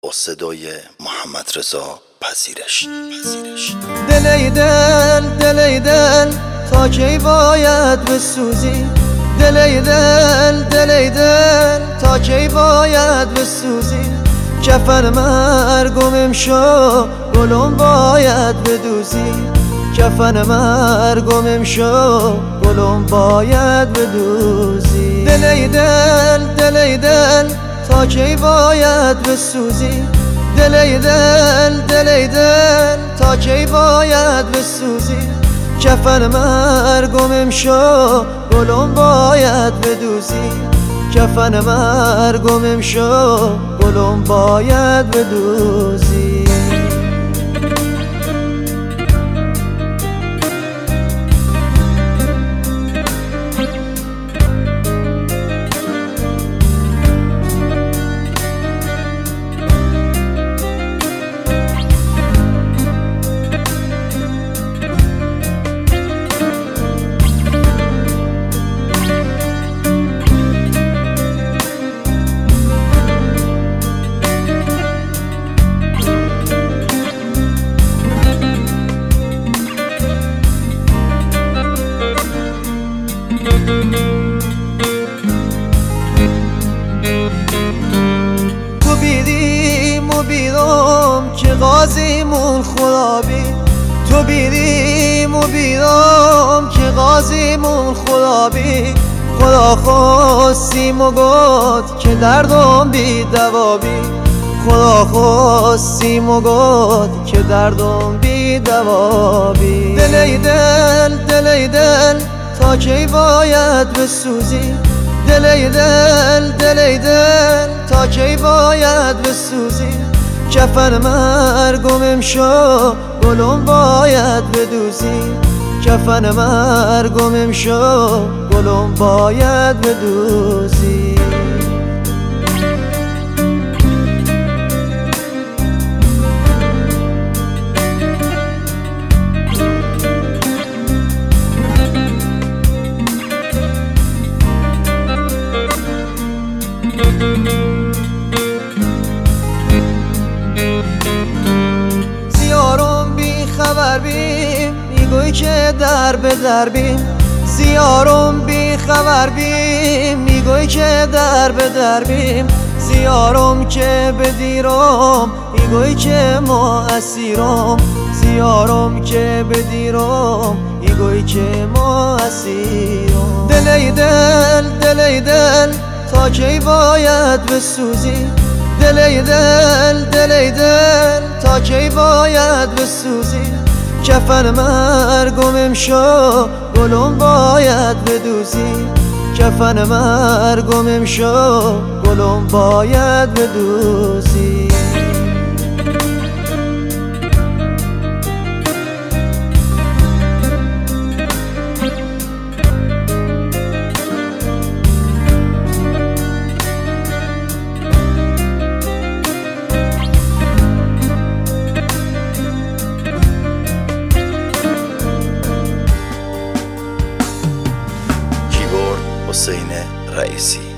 با صدای محمد رضا پذیرش. دل تا کی باید بسوزی؟ دل تا کی باید بسوزی؟ کفن مرگم امشو گلم باید بدوزی، کفن مرگم امشو گلم باید بدوزی. دل تا کی باید بسوزی؟ دل تا کی باید بسوزی؟ کفن مرگم امشو گلم باید بدوزی، کفن مرگم امشو گلم باید بدوزی. تو بیریم و بیرم که غازیمون خرابی، تو بیریم و بیرم که غازیمون خرابی. خدا خواستیم و گفت که دردم بی دوابی، خدا خواستیم و گفت که دردم بی دوابی. دل تا کی باید بسوزی؟ دل تا کی باید بسوزی؟ کفن مرگم امشو گلم باید بدوزی، کفن مرگم امشو گلم باید بدوزی. زیارم بی خبر بیم میگوی که در به در بیم، زیارم بی خبر بیم میگوی که در به در بیم. زیارم که بدیرم میگوی که ما اسیرم، زیارم که بدیرم میگوی که ما اسیرم. دل تا کی باید بسوزی؟ دل تا کی باید بسوزی؟ کفن مرگم امشو گلم باید بدوزی، کفن مرگم امشو گلم باید بدوزی. حسین رئیسی.